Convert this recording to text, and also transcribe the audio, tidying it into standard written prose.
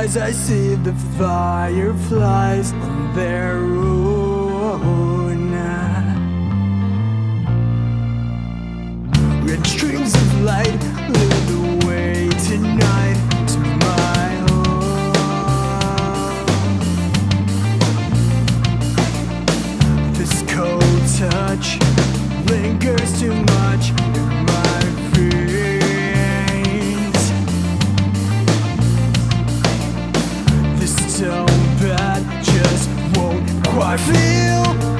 eyes I see the fireflies on their own. Red strings of light lead the way tonight to my home. This cold touch lingers too much in my veins. This tone pad just won't quite feel